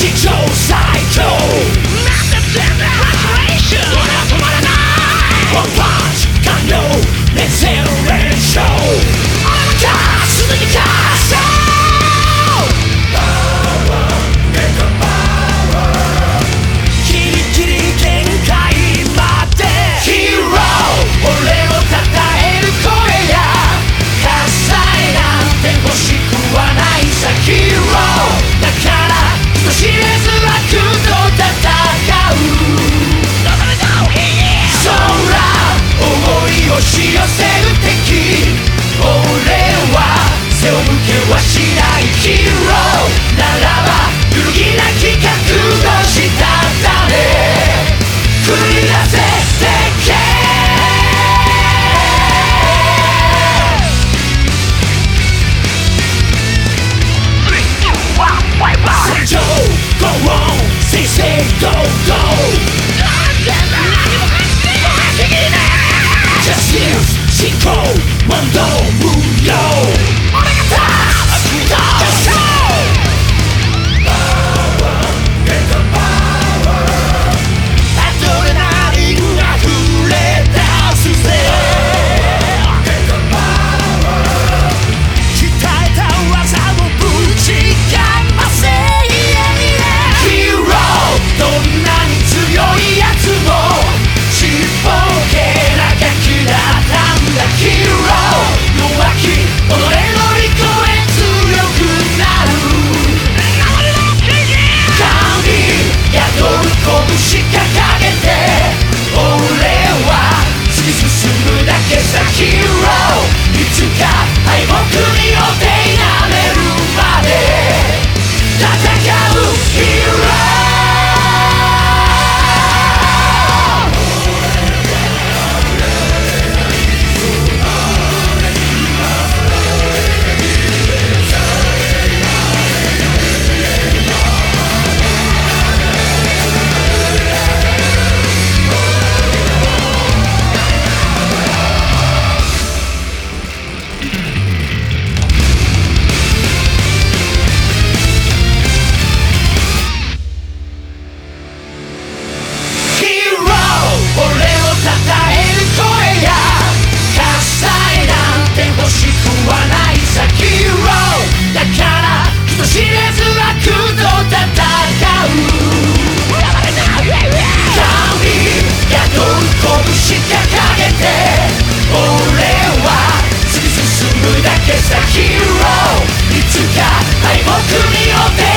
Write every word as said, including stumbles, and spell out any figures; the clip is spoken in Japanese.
史上最強なんだ全然フラストレーション俺は止まらないワンパンチ完了レゼロ連勝俺は勝つ続き勝つパワーメガパワーギリギリ限界までヒーロー俺を称える声や喝采なんて欲しくはないさヒーローだから人知れず悪と戦う空思い押し寄せる敵俺は背を向けはしないヒーローならば揺るぎなき覚悟したため繰り出せてけ戦場 Go on Say say go go Justice 進行問答無用俺が立つ決勝パワーゲットパワーアドレナリンが溢れ出すぜゲットパワー鍛えた技をぶちかませヒーローどんなに強いやつもちっぽけなガキだったんだヒーロー弱き己乗り越え強くなる神宿る拳掲げて俺は突き進むだけさヒーローいつか敗北によって否めるまで戦うヒーローヒーローいつか敗北によって